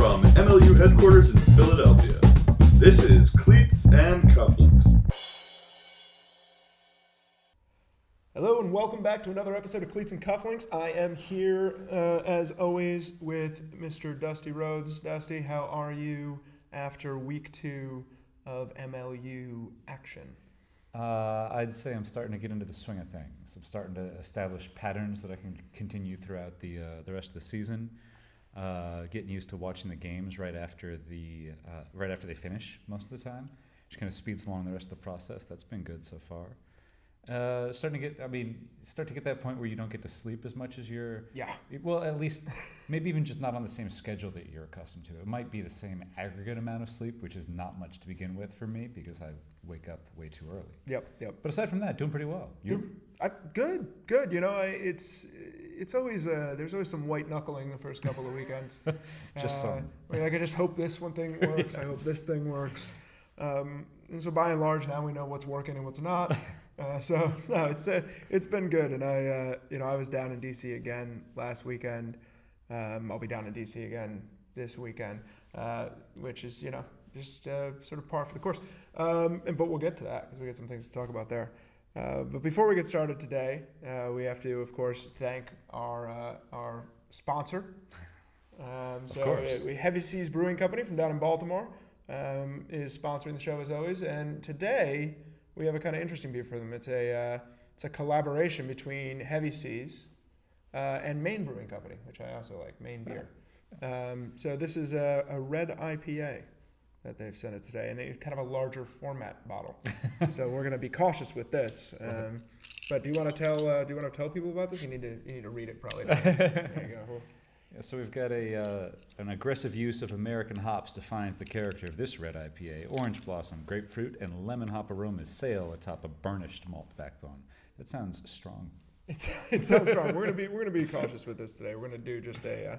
From MLU headquarters in Philadelphia, this is Cleats and Cufflinks. Hello and welcome back to another episode of Cleats and Cufflinks. I am here, as always, with Mr. Dusty Rhodes. Dusty, how are you after week 2 of MLU action? I'd say I'm starting to get into the swing of things. I'm starting to establish patterns that I can continue throughout the rest of the season. Getting used to watching the games right after they finish most of the time, which kind of speeds along the rest of the process. That's been good so far. Start to get that point where you don't get to sleep as much as well, at least maybe even just not on the same schedule that you're accustomed to. It might be the same aggregate amount of sleep, which is not much to begin with for me because I wake up way too early. Yep. But aside from that, doing pretty well. Good. You know, it's always there's always some white knuckling the first couple of weekends. Just some. I can just hope this one thing works. Yes. I hope this thing works. And so by and large, now we know what's working and what's not. It's been good, and I was down in DC again last weekend. I'll be down in DC again this weekend, which is just sort of par for the course. But we'll get to that because we got some things to talk about there. But before we get started today, we have to, of course, thank our sponsor. Of course. Heavy Seas Brewing Company from down in Baltimore is sponsoring the show as always, and today we have a kind of interesting beer for them. It's a collaboration between Heavy Seas and Maine Brewing Company, which I also like, Maine beer. So this is a red IPA that they've sent it today, and it's kind of a larger format bottle. So we're going to be cautious with this. But do you want to tell people about this? You need to read it probably. There you go. Yeah, so we've got an aggressive use of American hops defines the character of this red IPA. Orange blossom, grapefruit, and lemon hop aromas sail atop a burnished malt backbone. That sounds strong. It sounds strong. We're gonna be cautious with this today. We're gonna do just a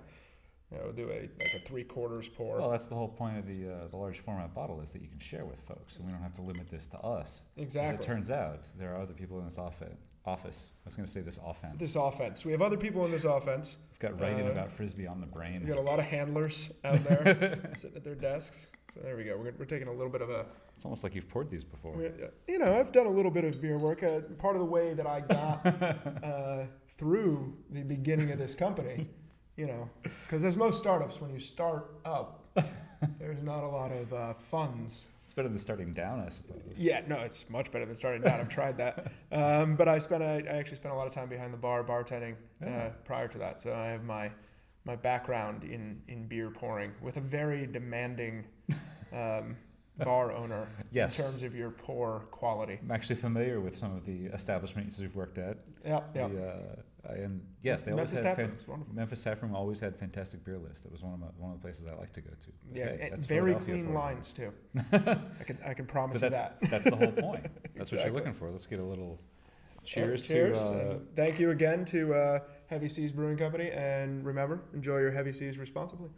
3/4 pour. Well, that's the whole point of the large format bottle is that you can share with folks, and we don't have to limit this to us. Exactly. As it turns out, there are other people in this office. I was going to say this offense. This offense. We have other people in this offense. We've got writing about Frisbee on the brain. We got a lot of handlers out there sitting at their desks. So there we go. We're taking a little bit of a... It's almost like you've poured these before. I've done a little bit of beer work. Part of the way that I got through the beginning of this company, because as most startups, when you start up, there's not a lot of funds. It's better than starting down, I suppose. Yeah, no, it's much better than starting down. I've tried that. But I actually spent a lot of time behind the bar bartending prior to that. So I have my background in beer pouring with a very demanding bar owner. Yes. In terms of your pour quality. I'm actually familiar with some of the establishments you've worked at. Yeah. They Memphis Memphis Tap Room always had fantastic beer lists. That was one of the places I like to go to. Yeah, very clean lines too. I can promise you that. That's the whole point. That's Exactly. what you're looking for. Let's get a little cheers. And thank you again to Heavy Seas Brewing Company, and remember, enjoy your Heavy Seas responsibly.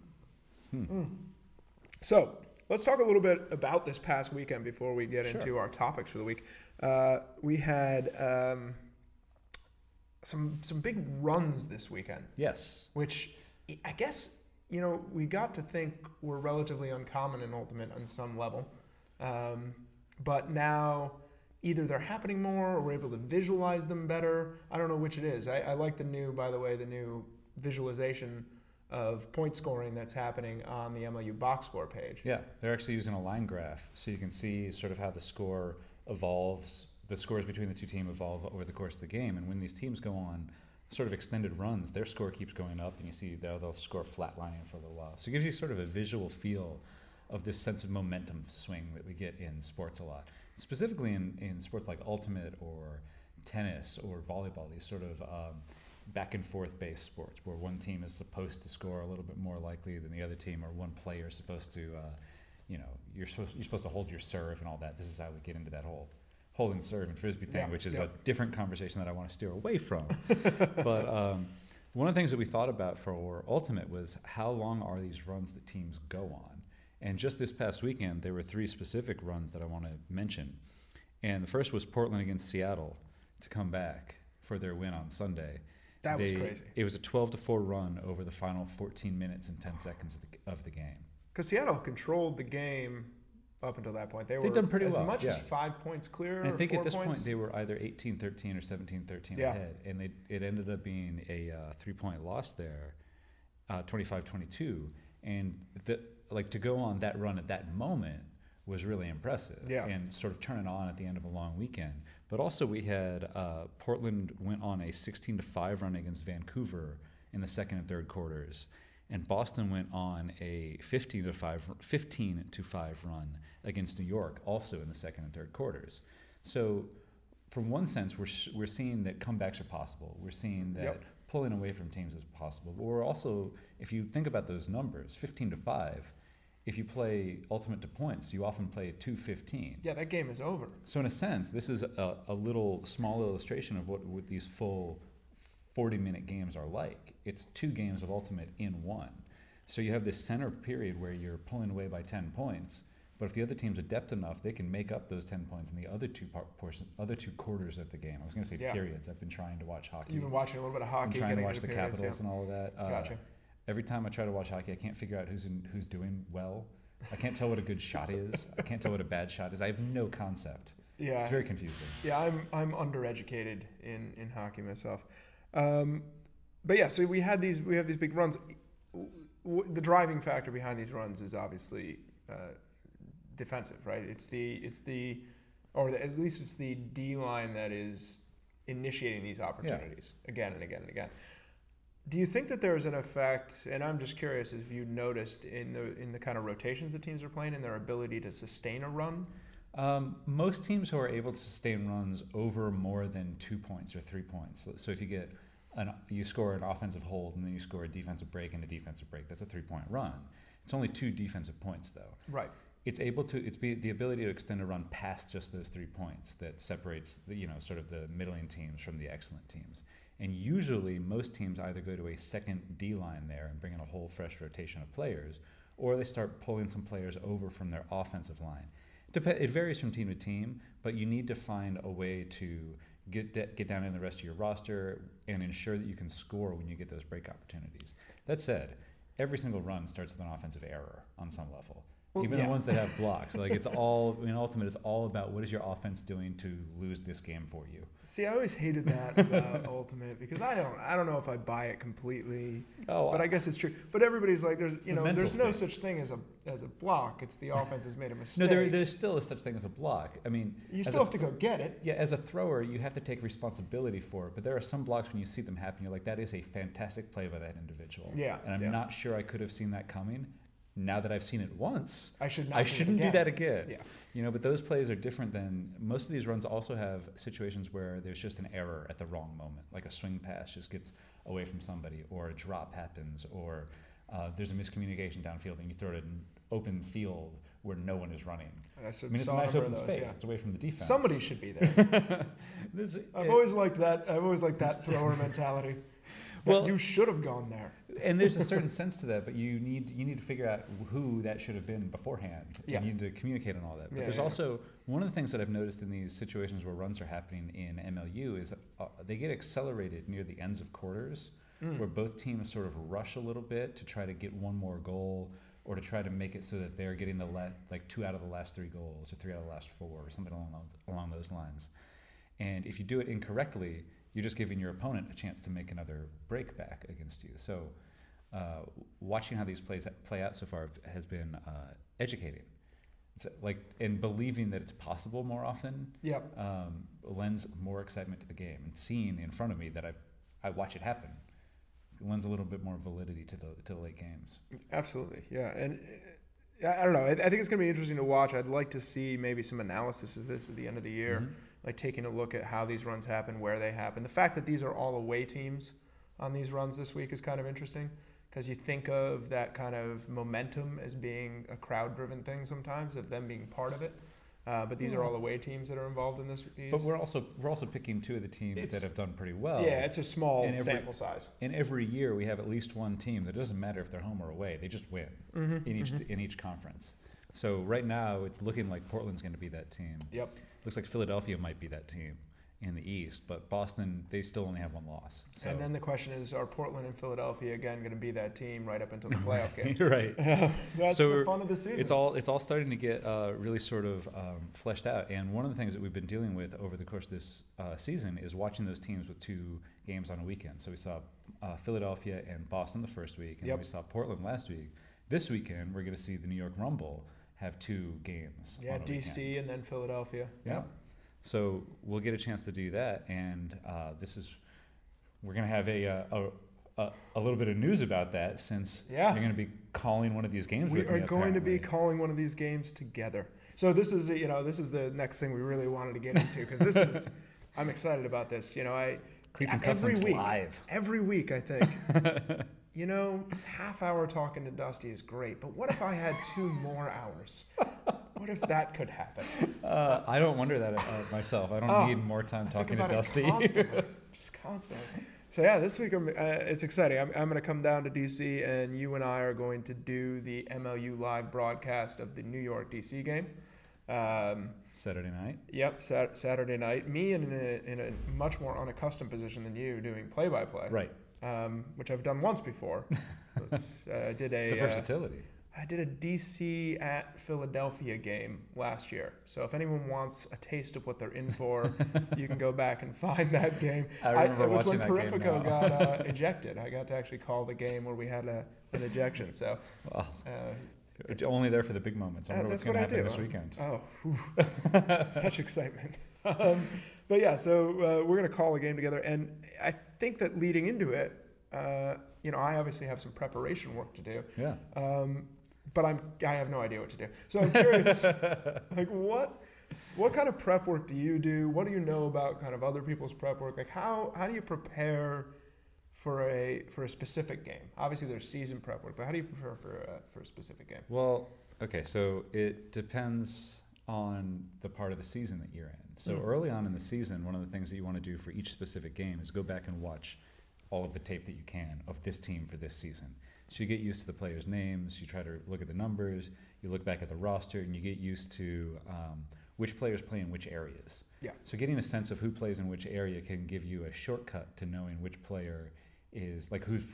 So let's talk a little bit about this past weekend before we get into our topics for the week. We had some big runs this weekend. Yes. Which I guess, we got to think were relatively uncommon in Ultimate on some level. But now either they're happening more or we're able to visualize them better. I don't know which it is. I like the new visualization of point scoring that's happening on the MLU box score page. Yeah, they're actually using a line graph, so you can see sort of how the score evolves. The scores between the two teams evolve over the course of the game, and when these teams go on sort of extended runs, their score keeps going up, and you see they'll score flatlining for a little while. So it gives you sort of a visual feel of this sense of momentum swing that we get in sports a lot. Specifically in sports like Ultimate or tennis or volleyball, these sort of back and forth based sports where one team is supposed to score a little bit more likely than the other team, or one player is supposed to, you're supposed to hold your serve and all that. This is how we get into that whole holding serve and Frisbee thing, which is a different conversation that I want to steer away from. But one of the things that we thought about for Ultimate was how long are these runs that teams go on? And just this past weekend, there were 3 specific runs that I want to mention. And the first was Portland against Seattle to come back for their win on Sunday. That was crazy. It was a 12-4 run over the final 14 minutes and 10 seconds of the game. Because Seattle controlled the game up until that point. They'd done pretty as well, much yeah. as 5 points clear. And I think or 4 at this points. point they were either 18-13 or 17-13 Yeah. ahead, and it ended up being a 3-point loss there, 25-22. And to go on that run at that moment was really impressive, Yeah. and sort of turn it on at the end of a long weekend. But also we had Portland went on a 16-5 run against Vancouver in the second and third quarters, and Boston went on a 15-5 run against New York, also in the second and third quarters. So, from one sense, we're seeing that comebacks are possible. We're seeing that Yep. pulling away from teams is possible. But we're also, if you think about those numbers, 15-5. If you play ultimate to points, you often play 2-15. Yeah, that game is over. So in a sense, this is a little small illustration of what these full 40-minute games are like. It's 2 games of ultimate in one. So you have this center period where you're pulling away by 10 points, but if the other team's adept enough, they can make up those 10 points in the other two quarters of the game. I was going to say Yeah. periods. I've been trying to watch hockey. You've been watching a little bit of hockey. I'm trying to getting watch into the periods, Capitals yeah. and all of that. Gotcha. Every time I try to watch hockey, I can't figure out who's doing well. I can't tell what a good shot is. I can't tell what a bad shot is. I have no concept. Yeah. It's very confusing. Yeah, I'm undereducated in hockey myself. But yeah, so we have these big runs. The driving factor behind these runs is obviously defensive, right? At least it's the D line that is initiating these opportunities again and again and again. Do you think that there's an effect? And I'm just curious if you noticed in the kind of rotations the teams are playing and their ability to sustain a run. Most teams who are able to sustain runs over more than 2 points or 3 points. So if you score an offensive hold and then you score a defensive break and a defensive break, that's a 3-point run. It's only 2 defensive points though. Right. It's the ability to extend a run past just those 3 points that separates sort of the middling teams from the excellent teams. And usually most teams either go to a second D line there and bring in a whole fresh rotation of players, or they start pulling some players over from their offensive line. It varies from team to team, but you need to find a way to get down in the rest of your roster and ensure that you can score when you get those break opportunities. That said, every single run starts with an offensive error on some level. Well, Even yeah. the ones that have blocks. Like it's all, in ultimate, it's all about what is your offense doing to lose this game for you. See, I always hated that about Ultimate because I don't know if I buy it completely. But I guess it's true. But everybody's like, there's the mental there's no state. such thing as a block. It's the offense has made a mistake. No, there's still a such thing as a block. I mean, You as still a have to go get it. Yeah, as a thrower, you have to take responsibility for it. But there are some blocks when you see them happen, you're like, that is a fantastic play by that individual. Yeah, And I'm yeah. not sure I could have seen that coming. Now that I've seen it once, I should not I do it shouldn't do again. that again. Yeah. But those plays are different than most of these runs. Also have situations where there's just an error at the wrong moment, like a swing pass just gets away from somebody, or a drop happens, or there's a miscommunication downfield and you throw it in open field where no one is running. It's I mean, it's a nice open space. It's away from the defense. Somebody should be there. I've always liked that. I've always liked that thrower mentality. Well, you should have gone there. And there's a certain sense to that, but you need to figure out who that should have been beforehand. Yeah. And you need to communicate on all that. But Yeah, there's yeah. also one of the things that I've noticed in these situations where runs are happening in MLU is they get accelerated near the ends of quarters, where both teams sort of rush a little bit to try to get one more goal, or to try to make it so that they're getting like 2 out of the last 3 goals, or 3 out of the last 4, or something along those lines. And if you do it incorrectly, you're just giving your opponent a chance to make another break back against you. So watching how these plays play out so far has been educating. It's and believing that it's possible more often Yep. lends more excitement to the game. And seeing in front of me that I watch it happen lends a little bit more validity to the late games. Absolutely, yeah. And I don't know. I think it's going to be interesting to watch. I'd like to see maybe some analysis of this at the end of the year, like taking a look at how these runs happen, where they happen. The fact that these are all away teams on these runs this week is kind of interesting, because you think of that kind of momentum as being a crowd-driven thing sometimes, of them being part of it. But these are all away teams that are involved in this. But we're also picking 2 of the teams that have done pretty well. Yeah, it's a small sample size. And every year we have at least one team that doesn't matter if they're home or away; they just win in each conference. So right now it's looking like Portland's going to be that team. Yep. Looks like Philadelphia might be that team, in the East, but Boston, they still only have one loss. So. And then the question is, are Portland and Philadelphia again going to be that team right up until the playoff game? Right. That's So the fun of the season. It's all starting to get really sort of fleshed out. And one of the things that we've been dealing with over the course of this season is watching those teams with 2 games on a weekend. So we saw Philadelphia and Boston the first week, and then we saw Portland last week. This weekend, we're going to see the New York Rumble have 2 games. Yeah, on a DC weekend. and then Philadelphia. Yeah. So we'll get a chance to do that, and we're going to have a little bit of news about that, since you're going to be calling one of these games. We with are me, going to be apparently. calling one of these games together. So this is the next thing we really wanted to get into, because this is I'm excited about this. Cleats and every Cufflinks week, live. Every week, I think. Half hour talking to Dusty is great, but what if I had 2 more hours? What if that could happen? I don't wonder that myself. I don't need more time talking to Dusty. Just constantly. So yeah, this week it's exciting. I'm going to come down to DC, and you and I are going to do the MLU live broadcast of the New York DC game. Saturday night. Yep, Saturday night. Me in a much more unaccustomed position than you, doing play-by-play. Right. Which I've done once before. I did The versatility. I did a DC at Philadelphia game last year. So if anyone wants a taste of what they're in for, you can go back and find that game. I remember it was watching when that game Purifico now. got ejected. I got to actually call the game where we had an ejection. So Only there for the big moments. I wonder what's that's going what to I happen do. this weekend. Such excitement. But yeah, so we're going to call a game together. And I think that leading into it, I obviously have some preparation work to do. Yeah. But I have no idea what to do. So I'm curious, like what kind of prep work do you do? What do you know about kind of other people's prep work? Like how do you prepare for a specific game? Obviously there's season prep work, but how do you prepare for a specific game? Well, okay, so it depends on the part of the season that you're in. So early on in the season, one of the things that you want to do for each specific game is go back and watch all of the tape that you can of this team for this season. So you get used to the players' names, you try to look at the numbers, you look back at the roster, and you get used to which players play in which areas. Yeah. So getting a sense of who plays in which area can give you a shortcut to knowing which player is, like whose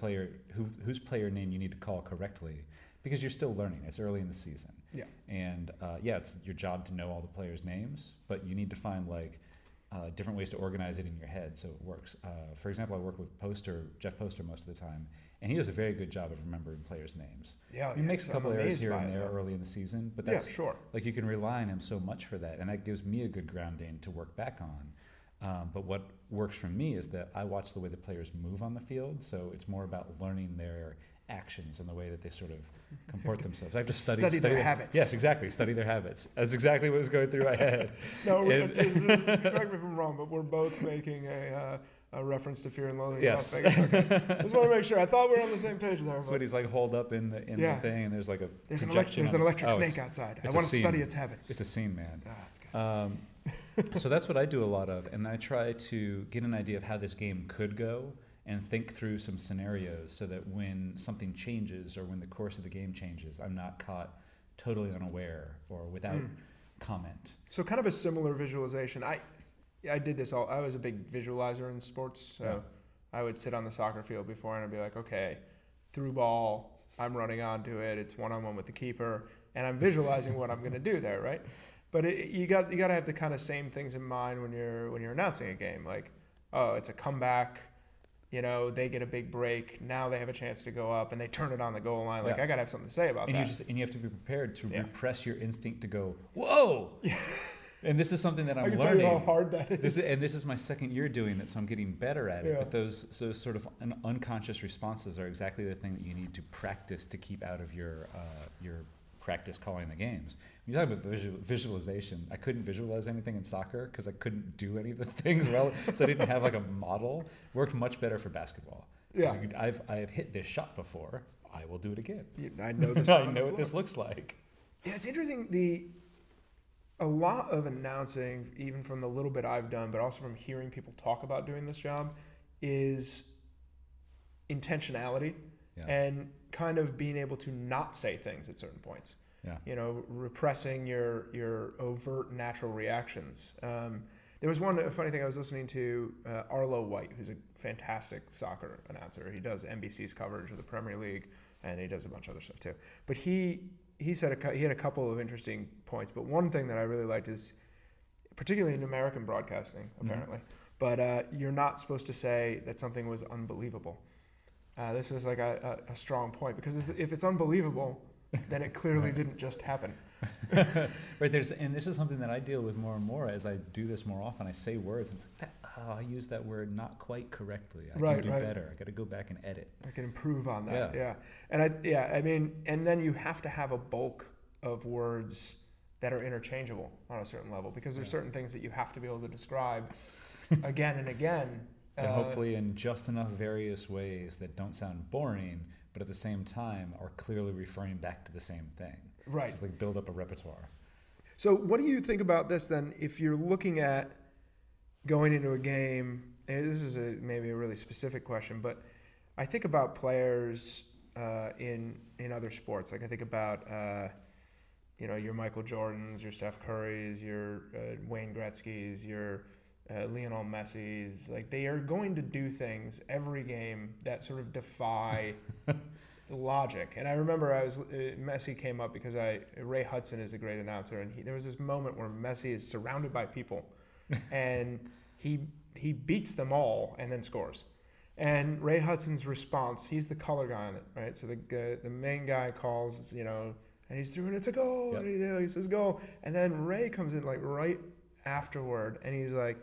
player name you need to call correctly, because you're still learning. It's early in the season. Yeah. And it's your job to know all the players' names, but you need to find different ways to organize it in your head so it works. For example, I work with Jeff Poster most of the time, and he does a very good job of remembering players' names. Yeah, he makes a couple errors here and it, there though. early in the season, but that's sure. Like you can rely on him so much for that, and that gives me a good grounding to work back on. But what works for me is that I watch the way the players move on the field, so it's more about learning their actions and the way that they sort of comport themselves. I have to study their habits. Yes, exactly. Study their habits. That's exactly what was going through my head. No, correct me if I'm wrong, but we're both making a reference to Fear and Loathing in Las Vegas. Okay. Just want to make sure. I thought we were on the same page there. That's what he's like holed up in the thing, and there's like a there's an projection. electric snake outside. I want to study its habits. It's a scene, man. That's good. So that's what I do a lot of, and I try to get an idea of how this game could go and think through some scenarios so that when something changes or when the course of the game changes, I'm not caught totally unaware or without comment. So kind of a similar visualization. I did this I was a big visualizer in sports, so I would sit on the soccer field before and I'd be like, okay, through ball, I'm running onto it, it's one-on-one with the keeper, and I'm visualizing what I'm going to do there, right? But you got to have the kind of same things in mind when you're announcing a game, like, oh, it's a comeback. They get a big break. Now they have a chance to go up, and they turn it on the goal line. Like, I got to have something to say about that. And you have to be prepared to repress your instinct to go, whoa! And this is something that I'm learning. I can tell you how hard that is. This is my second year doing it, so I'm getting better at it. But those sort of unconscious responses are exactly the thing that you need to practice to keep out of your practice calling the games. When you talk about visualization, I couldn't visualize anything in soccer because I couldn't do any of the things well, so I didn't have like a model. Worked much better for basketball. Yeah, I have hit this shot before. I will do it again. I know this. I know what this looks like. Yeah, it's interesting. A lot of announcing, even from the little bit I've done, but also from hearing people talk about doing this job, is intentionality and kind of being able to not say things at certain points. Yeah. Repressing your overt natural reactions. There was one funny thing. I was listening to Arlo White, who's a fantastic soccer announcer. He does NBC's coverage of the Premier League, and he does a bunch of other stuff too. But he said he had a couple of interesting points. But one thing that I really liked is, particularly in American broadcasting, apparently, but you're not supposed to say that something was unbelievable. This was like a strong point, because if it's unbelievable, then it clearly didn't just happen. Right, and this is something that I deal with more and more as I do this more often. I say words, and it's like, I use that word not quite correctly. I can do better. I got to go back and edit. I can improve on that. Yeah. And then you have to have a bulk of words that are interchangeable on a certain level, because there's certain things that you have to be able to describe again and again. And hopefully in just enough various ways that don't sound boring, but at the same time are clearly referring back to the same thing. Right. Just like build up a repertoire. So what do you think about this then, if you're looking at going into a game? And this is maybe a really specific question, but I think about players in other sports. Like I think about your Michael Jordans, your Steph Currys, your Wayne Gretzky's, your Lionel Messi's. Like, they are going to do things every game that sort of defy logic. And I remember Messi came up because Ray Hudson is a great announcer, and there was this moment where Messi is surrounded by people, and he beats them all and then scores. And Ray Hudson's response, he's the color guy on it, right? So the main guy calls, and he's through, and it's a goal. Yep. And he says goal. And then Ray comes in like right afterward, and he's like,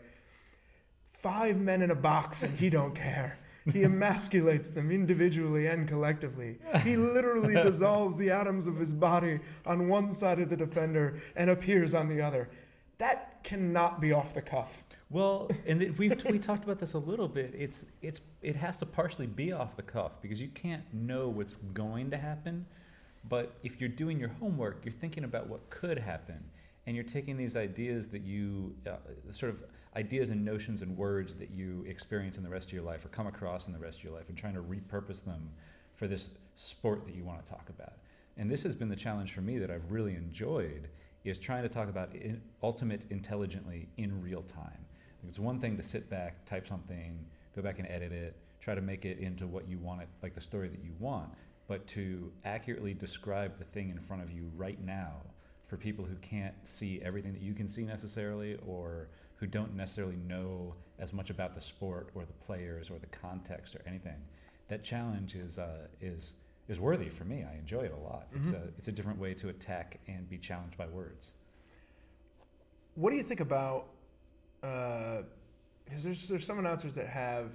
5 men in a box, and he don't care. He emasculates them individually and collectively. He literally dissolves the atoms of his body on one side of the defender and appears on the other. That cannot be off the cuff. Well, and we talked about this a little bit. It has to partially be off the cuff, because you can't know what's going to happen. But if you're doing your homework, you're thinking about what could happen, and you're taking these ideas that you sort of ideas and notions and words that you experience in the rest of your life or come across in the rest of your life, and trying to repurpose them for this sport that you want to talk about. And this has been the challenge for me that I've really enjoyed, is trying to talk about ultimate intelligently in real time. It's one thing to sit back, type something, go back and edit it, try to make it into what you want it, like the story that you want, but to accurately describe the thing in front of you right now for people who can't see everything that you can see necessarily, or who don't necessarily know as much about the sport or the players or the context or anything. That challenge is worthy for me. I enjoy it a lot. Mm-hmm. It's a different way to attack and be challenged by words. What do you think about? Because there's some announcers that have,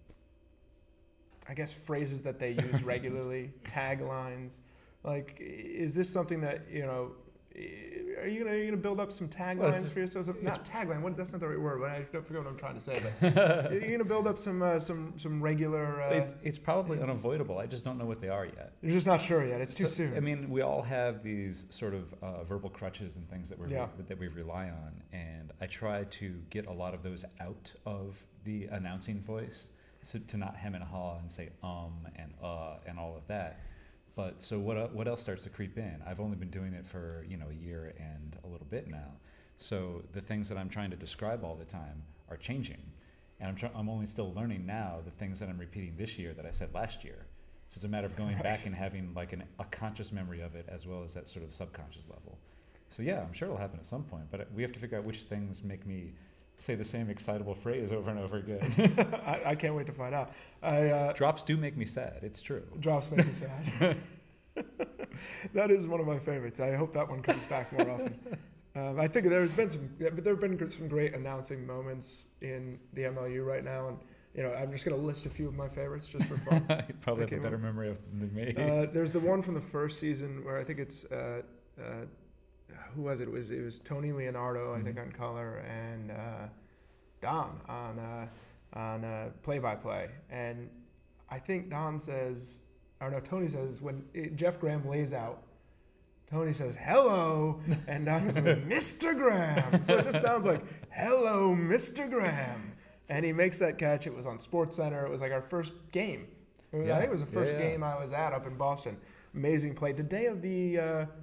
I guess, phrases that they use regularly, taglines. Like, is this something that are you gonna build up some taglines for yourself? Not tagline. That's not the right word. But I don't forget what I'm trying to say. But you're gonna build up some regular. It's probably unavoidable. I just don't know what they are yet. You're just not sure yet. It's too soon. I mean, we all have these sort of verbal crutches and things that we rely on, and I try to get a lot of those out of the announcing voice, so to not hem and haw and say and all of that. But so what else starts to creep in? I've only been doing it for a year and a little bit now. So the things that I'm trying to describe all the time are changing, and I'm only still learning now the things that I'm repeating this year that I said last year. So it's a matter of going back and having like a conscious memory of it, as well as that sort of subconscious level. So yeah, I'm sure it'll happen at some point, but we have to figure out which things make me say the same excitable phrase over and over again. I can't wait to find out. Drops do make me sad. It's true. Drops make me sad. That is one of my favorites. I hope that one comes back more often. I think there have been some great announcing moments in the MLU right now, and I'm just going to list a few of my favorites just for fun. You probably have a better memory of them than me. There's the one from the first season where I think it's who was it? It was Tony Leonardo, I think, on color, and Don on play-by-play. And I think Tony says, when Jeff Graham lays out, Tony says, "Hello," and Don goes, "Mr. Graham." So it just sounds like, "Hello, Mr. Graham." And he makes that catch. It was on SportsCenter. It was like our first game. I think it was the first game I was at up in Boston. Amazing play. The day of the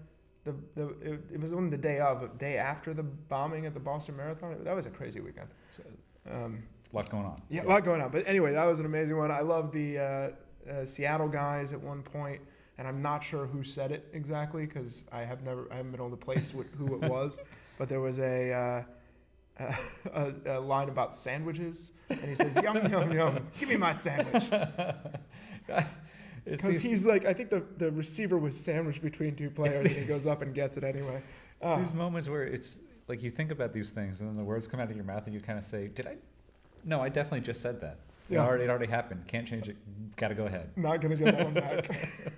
it was on the day after the bombing at the Boston Marathon. That was a crazy weekend. A lot going on. Yeah, a lot going on. But anyway, that was an amazing one. I love the Seattle guys at one point, and I'm not sure who said it exactly because I haven't been able to place who it was, but there was a line about sandwiches, and he says, "Yum yum yum, give me my sandwich." Because he's like, I think the receiver was sandwiched between two players, and he goes up and gets it anyway. These moments where it's like you think about these things, and then the words come out of your mouth, and you kind of say, "Did I? No, I definitely just said that. Yeah. It already happened. Can't change it. Got to go ahead." Not gonna get that one back.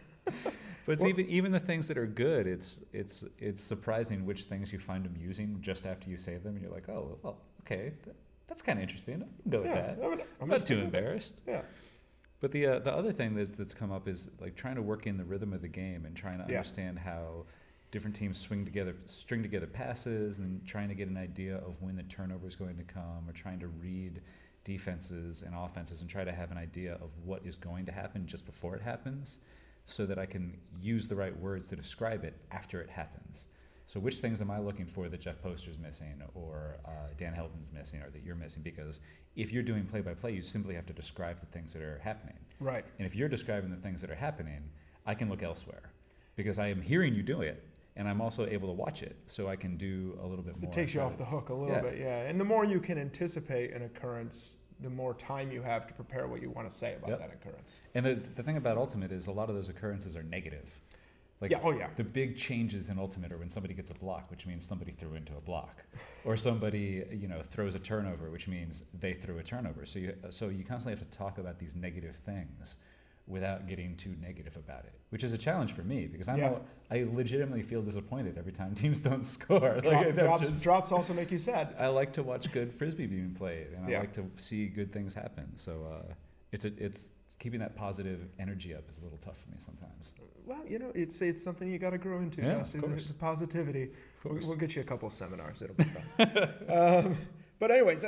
But it's even the things that are good. It's surprising which things you find amusing just after you say them, and you're like, "Oh, well, okay, that's kind of interesting. I can go with that. I'm not too embarrassed." Yeah. But the other thing that's come up is like trying to work in the rhythm of the game and trying to understand how different teams string together passes, and trying to get an idea of when the turnover is going to come, or trying to read defenses and offenses and try to have an idea of what is going to happen just before it happens, so that I can use the right words to describe it after it happens. So which things am I looking for that Jeff Poster's missing, or Dan Helton's missing, or that you're missing? Because if you're doing play-by-play, you simply have to describe the things that are happening. Right. And if you're describing the things that are happening, I can look elsewhere because I am hearing you do it, and I'm also able to watch it, so I can do a little bit more. It takes you off the hook a little bit, yeah. And the more you can anticipate an occurrence, the more time you have to prepare what you want to say about that occurrence. And the thing about Ultimate is a lot of those occurrences are negative. Like the big changes in Ultimate are when somebody gets a block, which means somebody threw into a block, or somebody throws a turnover, which means they threw a turnover. So you constantly have to talk about these negative things without getting too negative about it, which is a challenge for me because I legitimately feel disappointed every time teams don't score. Drops also make you sad. I like to watch good frisbee being played, and I like to see good things happen. So it's keeping that positive energy up is a little tough for me sometimes. Well, it's something you got to grow into. Yeah, the positivity. We'll get you a couple of seminars. It'll be fun. But anyways,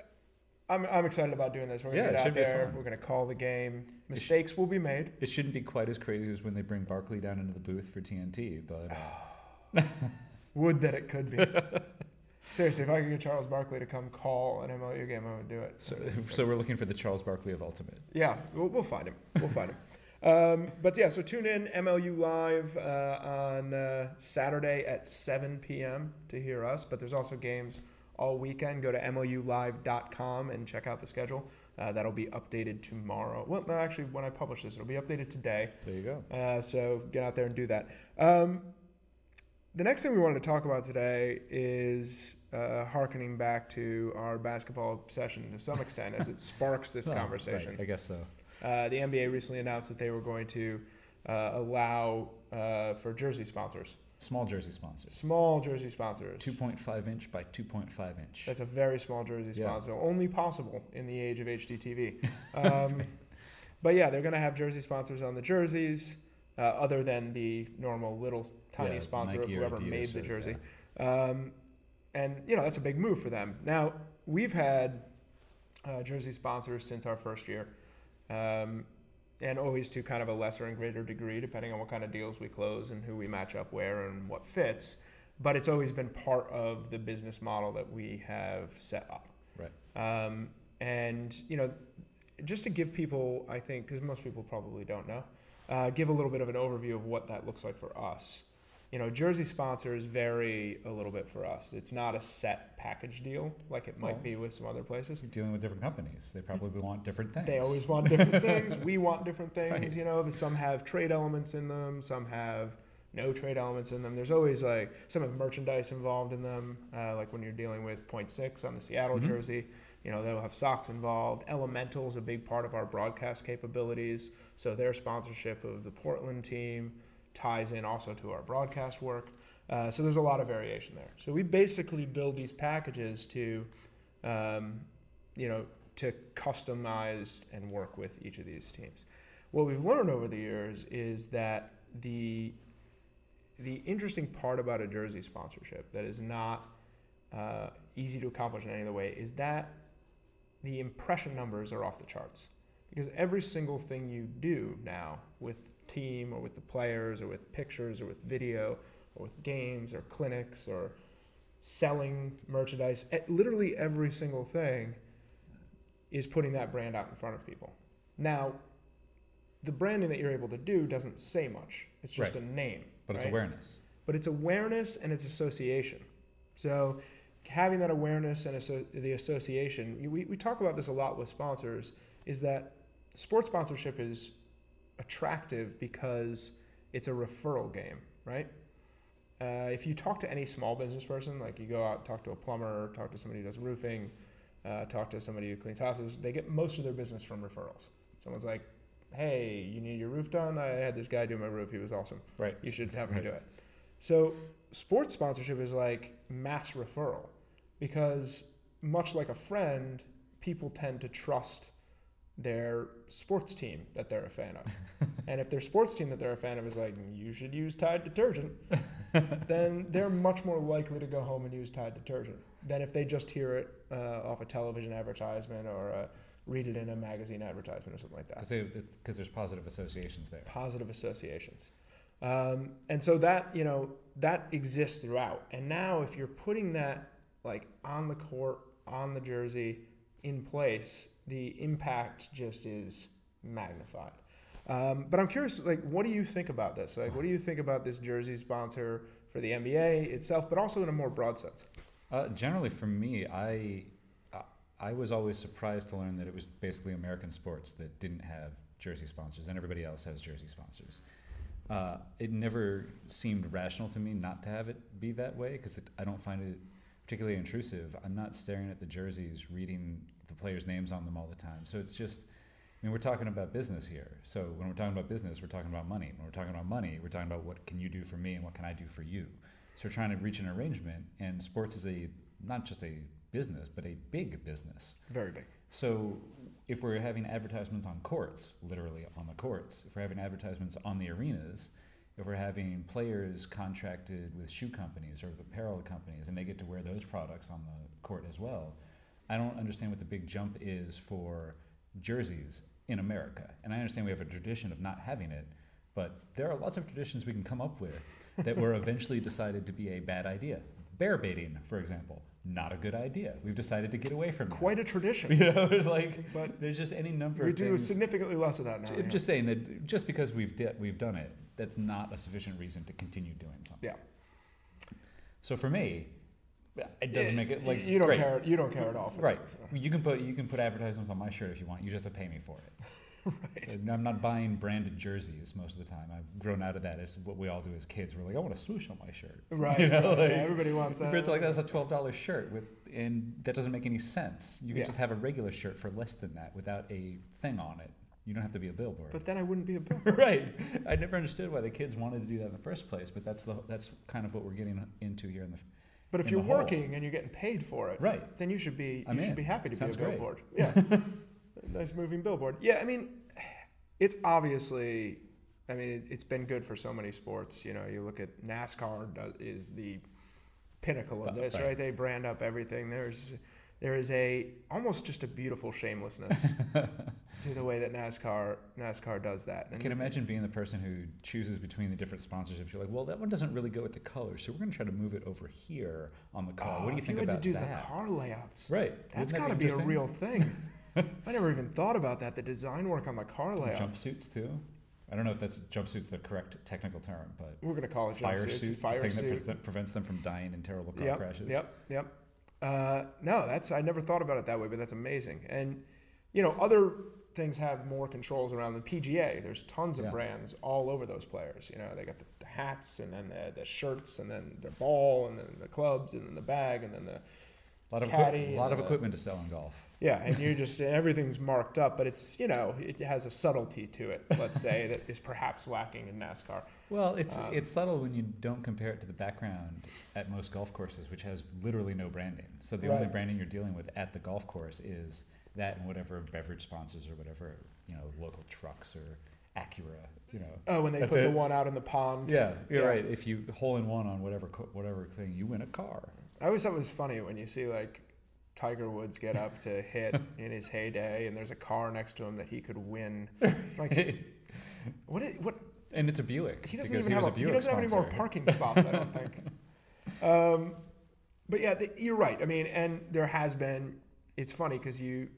I'm excited about doing this. We're going to get out there. We're going to call the game. Mistakes will be made. It shouldn't be quite as crazy as when they bring Barkley down into the booth for TNT, but would that it could be. Seriously, if I could get Charles Barkley to come call an MLU game, I would do it. So we're looking for the Charles Barkley of Ultimate. Yeah, we'll find him. We'll find him. But yeah, so tune in MLU Live on Saturday at 7 p.m. to hear us. But there's also games all weekend. Go to MLUlive.com and check out the schedule. That'll be updated tomorrow. Well, no, actually, when I publish this, it'll be updated today. There you go. So get out there and do that. The next thing we wanted to talk about today is hearkening back to our basketball obsession to some extent as it sparks this conversation. Right, I guess so. The NBA recently announced that they were going to allow for jersey sponsors. Small jersey sponsors. 2.5 inch by 2.5 inch. That's a very small jersey sponsor. Only possible in the age of HDTV. But yeah, they're going to have jersey sponsors on the jerseys, other than the normal little tiny sponsor Nike of whoever made the jersey. And that's a big move for them. Now, we've had jersey sponsors since our first year. And always to kind of a lesser and greater degree, depending on what kind of deals we close and who we match up where and what fits. But it's always been part of the business model that we have set up. Right. And, just to give people, I think, because most people probably don't know, give a little bit of an overview of what that looks like for us. Jersey sponsors vary a little bit for us. It's not a set package deal like it might be with some other places. You're dealing with different companies. They probably want different things. They always want different things. We want different things. Right. Some have trade elements in them. Some have no trade elements in them. There's always some have merchandise involved in them. Like when you're dealing with .6 on the Seattle jersey, they'll have socks involved. Elemental is a big part of our broadcast capabilities. So their sponsorship of the Portland team ties in also to our broadcast work. So there's a lot of variation there. So we basically build these packages to customize and work with each of these teams. What we've learned over the years is that the interesting part about a jersey sponsorship that is not easy to accomplish in any other way is that the impression numbers are off the charts. Because every single thing you do now with team or with the players or with pictures or with video or with games or clinics or selling merchandise. Literally every single thing is putting that brand out in front of people. Now, the branding that you're able to do doesn't say much. It's just Right. a name. But it's right? awareness. But it's awareness and it's association. So having that awareness and the association, we talk about this a lot with sponsors, is that sports sponsorship is attractive because it's a referral game, right? If you talk to any small business person, like you go out, talk to a plumber, talk to somebody who does roofing, talk to somebody who cleans houses, they get most of their business from referrals. Someone's like, hey, you need your roof done? I had this guy do my roof. He was awesome. Right. You should have him do it. So sports sponsorship is like mass referral because much like a friend, people tend to trust their sports team that they're a fan of. And if their sports team that they're a fan of is like, you should use Tide detergent, then they're much more likely to go home and use Tide detergent than if they just hear it off a television advertisement or read it in a magazine advertisement or something like that. Because there's positive associations there. Positive associations. And so that, that exists throughout. And now if you're putting that like on the court, on the jersey, in place, the impact just is magnified. But I'm curious, like, what do you think about this? Like, what do you think about this jersey sponsor for the NBA itself, but also in a more broad sense? Generally, for me, I was always surprised to learn that it was basically American sports that didn't have jersey sponsors, and everybody else has jersey sponsors. It never seemed rational to me not to have it be that way because I don't find it particularly intrusive. I'm not staring at the jerseys, reading the players' names on them all the time. So it's just, we're talking about business here. So when we're talking about business, we're talking about money. When we're talking about money, we're talking about what can you do for me and what can I do for you. So we're trying to reach an arrangement, and sports is not just a business, but a big business. Very big. So if we're having advertisements on courts, literally on the courts, if we're having advertisements on the arenas, if we're having players contracted with shoe companies or with apparel companies and they get to wear those products on the court as well, I don't understand what the big jump is for jerseys in America. And I understand we have a tradition of not having it, but there are lots of traditions we can come up with that were eventually decided to be a bad idea. Bear baiting, for example, not a good idea. We've decided to get away from that. Quite a tradition. It's like, But there's just any number we of do things. significantly less of that now. I'm just saying that just because we've done it, that's not a sufficient reason to continue doing something. Yeah. So for me, it doesn't make it like you don't great. care. You don't care at all. For Right. that, so. You can put advertisements on my shirt if you want. You just have to pay me for it. Right. So I'm not buying branded jerseys most of the time. I've grown out of that. It's what we all do as kids. We're like, I want a swoosh on my shirt. Right. You know, right, like, yeah, everybody wants that. But it's like that's a $12 shirt and that doesn't make any sense. You can Yeah. just have a regular shirt for less than that without a thing on it. You don't have to be a billboard. But then I wouldn't be a billboard. Right. I never understood why the kids wanted to do that in the first place, but that's kind of what we're getting into here in the. But if in you're the whole. working and you're getting paid for it, Right. then you should be I'm in. be happy to Sounds be a great. billboard. Yeah. A nice moving billboard. Yeah, I mean, it's obviously, it's been good for so many sports. You know, you look at NASCAR is the pinnacle of this, right? They brand up everything. There is almost just a beautiful shamelessness to the way that NASCAR does that. I can imagine being the person who chooses between the different sponsorships. You're like, well, that one doesn't really go with the color, so we're going to try to move it over here on the car. What do you think if you about had to do that? the car layouts. Right. That's Wouldn't got that to be a interesting? real thing. I never even thought about that. The design work on the car layouts. Jumpsuits too. I don't know if that's jumpsuits the correct technical term, but We're going to call it fire jumpsuits. suit, Fire the suit. thing that prevents them from dying in terrible car crashes. Yep. No, I never thought about it that way, but that's amazing. And, other things have more controls around the PGA. There's tons of Yeah. brands all over those players. They got the hats and then the shirts and then the ball and then the clubs and then the bag and then the caddy. A lot of equipment to sell in golf. Yeah, and you just everything's marked up, but it's it has a subtlety to it. Let's say that is perhaps lacking in NASCAR. Well, it's subtle when you don't compare it to the background at most golf courses, which has literally no branding. So the only Right. branding you're dealing with at the golf course is that and whatever beverage sponsors or whatever, local trucks or Acura, Oh, when they At put the the- one out in the pond. Yeah, you're Yeah. right. If you hole in one on whatever thing, you win a car. I always thought it was funny when you see like Tiger Woods get up to hit in his heyday, and there's a car next to him that he could win. Like, what And it's a Buick. He doesn't because even was have a Buick he doesn't have any more sponsor. parking spots, I don't think. But yeah, you're right. I mean, and there has been. It's funny because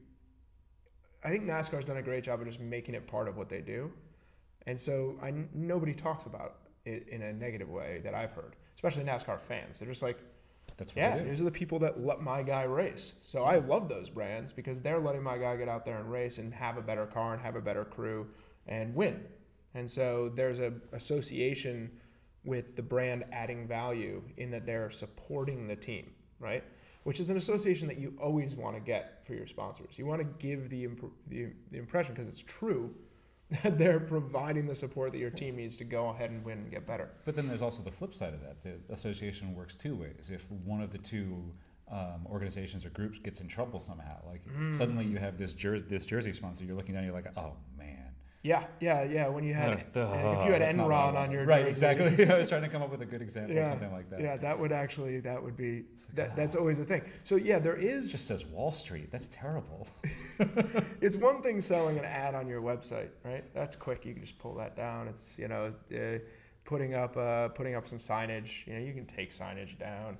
I think NASCAR's done a great job of just making it part of what they do, and so nobody talks about it in a negative way that I've heard, especially NASCAR fans. They're just like, That's what yeah, they do. these are the people that let my guy race. So I love those brands because they're letting my guy get out there and race and have a better car and have a better crew and win. And so there's a association with the brand adding value in that they're supporting the team, right? Which is an association that you always want to get for your sponsors. You want to give the impression, because it's true, that they're providing the support that your team needs to go ahead and win and get better. But then there's also the flip side of that. The association works two ways. If one of the two organizations or groups gets in trouble somehow, like suddenly you have this jersey sponsor, you're looking down, you're like, oh man. Yeah. When you had, If if you had that's not what I Enron on wanted. your Right, jersey, exactly. I was trying to come up with a good example, Yeah, something like that. yeah, that would be like, that's always a thing. So yeah, there It just is. says Wall Street. That's terrible. It's one thing selling an ad on your website, right? That's quick. You can just pull that down. It's putting up some signage. You can take signage down.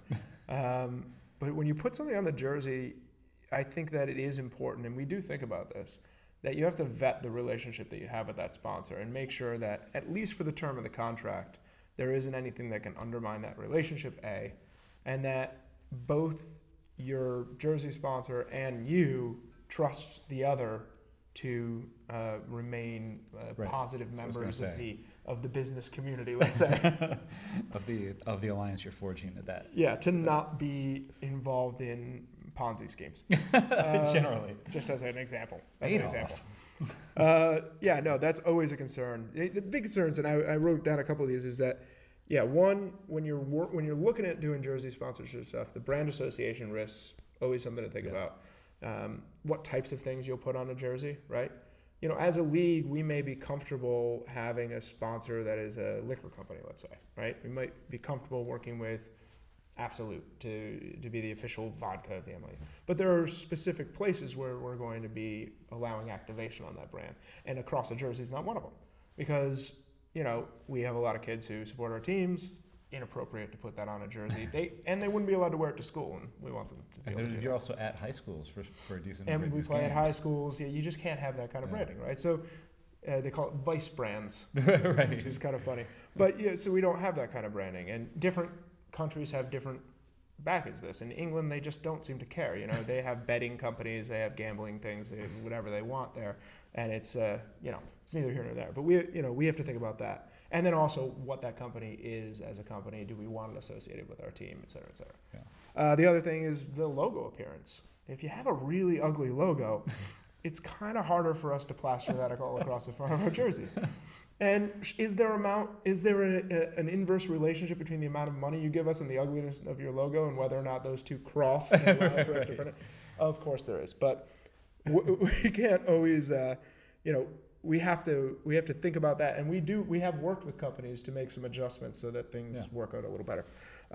But when you put something on the jersey, I think that it is important, and we do think about this, that you have to vet the relationship that you have with that sponsor and make sure that, at least for the term of the contract, there isn't anything that can undermine that relationship, A, and that both your jersey sponsor and you trust the other to remain Right. positive That's what I was members gonna of say. the business community, let's say. of the alliance you're forging at that. Yeah, to not be involved in Ponzi schemes. Generally. Just as an example. Adolf. Yeah, no, that's always a concern. The big concerns, and I wrote down a couple of these, is that, yeah, one, when you're looking at doing jersey sponsorship stuff, the brand association risks, always something to think about. What types of things you'll put on a jersey, right? As a league, we may be comfortable having a sponsor that is a liquor company, let's say, right? We might be comfortable working with Absolute to be the official vodka of the MLB. But there are specific places where we're going to be allowing activation on that brand. And across the jersey is not one of them. Because, we have a lot of kids who support our teams. Inappropriate to put that on a jersey. They wouldn't be allowed to wear it to school, and we want them to be able to do You're that. also at high schools for a decent number And of we these play at games. high schools. Yeah, you just can't have that kind of branding, right? So they call it vice brands, Right. which is kind of funny. But yeah, so we don't have that kind of branding. And different countries have different backings this. In England, they just don't seem to care. They have betting companies, they have gambling things, they have whatever they want there, and it's it's neither here nor there. But we have to think about that, and then also what that company is as a company. Do we want it associated with our team, et cetera, et cetera? Yeah. The other thing is the logo appearance. If you have a really ugly logo, it's kind of harder for us to plaster that all across the front of our jerseys. And is there an inverse relationship between the amount of money you give us and the ugliness of your logo and whether or not those two cross and allow for us to print it? Of course there is, but we can't always, we have to think about that, and we have worked with companies to make some adjustments so that things work out a little better.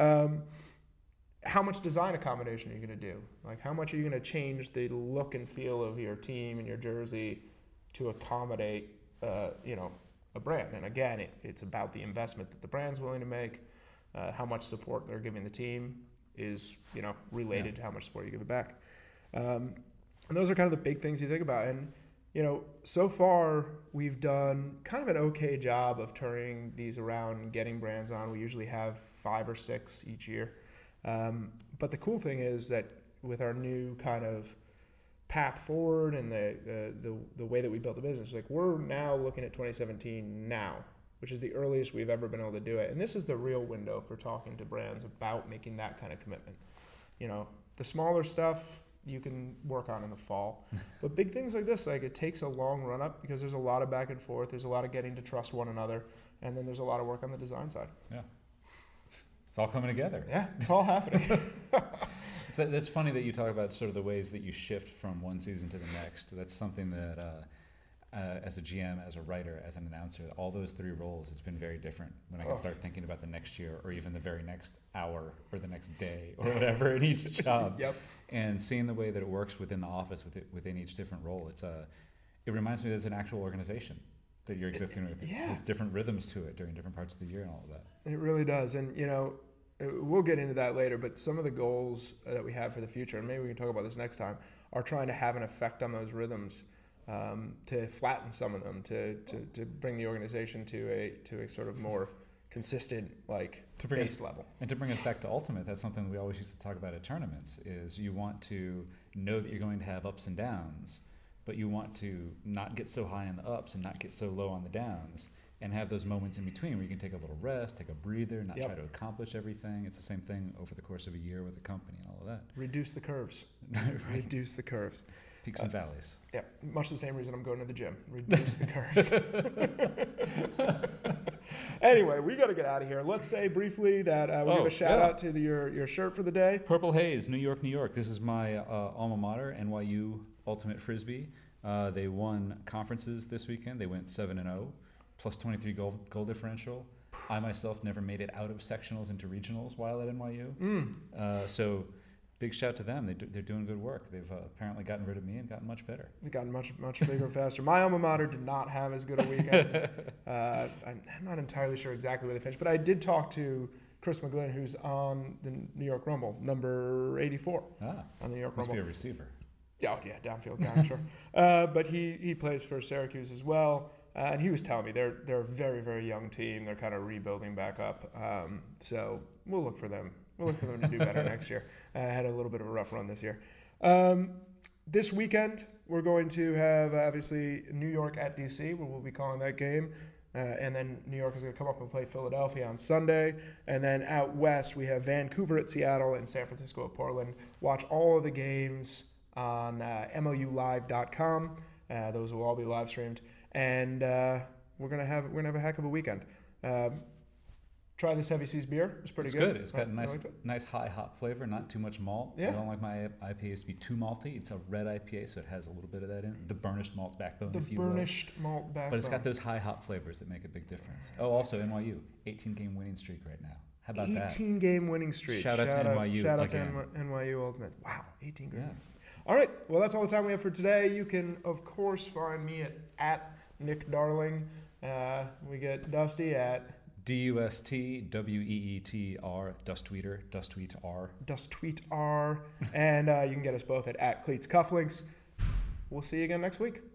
How much design accommodation are you going to do? Like, how much are you going to change the look and feel of your team and your jersey to accommodate, a brand? And again, it's about the investment that the brand's willing to make. How much support they're giving the team is, related to how much support you give it back. And those are kind of the big things you think about. And, so far we've done kind of an okay job of turning these around and getting brands on. We usually have 5 or 6 each year. But the cool thing is that with our new kind of path forward and the way that we built the business, like, we're now looking at 2017 now, which is the earliest we've ever been able to do it. And this is the real window for talking to brands about making that kind of commitment. The smaller stuff you can work on in the fall, but big things like this, like, it takes a long run up because there's a lot of back and forth. There's a lot of getting to trust one another. And then there's a lot of work on the design side. Yeah. It's all coming together. Yeah, it's all happening. It's funny that you talk about sort of the ways that you shift from one season to the next. That's something that, as a GM, as a writer, as an announcer, all those 3 roles, it's been very different when I can start thinking about the next year or even the very next hour or the next day or whatever in each job. Yep. And seeing the way that it works within the office, within each different role, it reminds me that it's an actual organization. that you're existing with. Yeah. It has different rhythms to it during different parts of the year and all of that. It really does. And, we'll get into that later, but some of the goals that we have for the future, and maybe we can talk about this next time, are trying to have an effect on those rhythms, to flatten some of them, to bring the organization to a sort of more consistent, base level. And to bring us back to Ultimate, that's something that we always used to talk about at tournaments, is you want to know that you're going to have ups and downs, but you want to not get so high on the ups and not get so low on the downs, and have those moments in between where you can take a little rest, take a breather, not try to accomplish everything. It's the same thing over the course of a year with the company and all of that. Reduce the curves. Right. Reduce the curves. Peaks and valleys. Yeah, much the same reason I'm going to the gym. Reduce the curves. Anyway, we got to get out of here. Let's say briefly that we give a shout out to your shirt for the day. Purple Haze, New York, New York. This is my alma mater, NYU Ultimate Frisbee. They won conferences this weekend. They went 7-0, plus 23 goal differential. I myself never made it out of sectionals into regionals while at NYU. So big shout to them. They're doing good work. They've apparently gotten rid of me and gotten much better. They've gotten much bigger, faster. My alma mater did not have as good a weekend. I'm not entirely sure exactly where they finished, but I did talk to Chris McGlynn, who's on the New York Rumble, number 84 on the New York Must Rumble. be a receiver. Yeah, downfield guy, I'm sure. But he plays for Syracuse as well. And he was telling me they're a very, very young team. They're kind of rebuilding back up. So we'll look for them. We'll look for them to do better next year. Had a little bit of a rough run this year. This weekend, we're going to have, obviously, New York at D.C., where we'll be calling that game. And then New York is going to come up and play Philadelphia on Sunday. And then out west, we have Vancouver at Seattle and San Francisco at Portland. Watch all of the games on MLUlive.com. Those will all be live streamed. And we're gonna have a heck of a weekend. Try this Heavy Seas beer. It's pretty good. It's got a nice high hop flavor, not too much malt. Yeah. I don't like my IPAs to be too malty. It's a red IPA, so it has a little bit of that in it. The burnished malt backbone, if you will. Malt backbone. But it's got those high hop flavors that make a big difference. Oh, also NYU, 18-game winning streak right now. How about that? 18-game winning streak. Shout out to NYU Shout out again. to NYU Ultimate. Wow, 18 game. Yeah. All right. Well, that's all the time we have for today. You can, of course, find me at Nick Darling. We get Dusty at DUSTWEETR, Dusttweeter, Dusttweeter. DustTweetR. And you can get us both at Cleats Cufflinks. We'll see you again next week.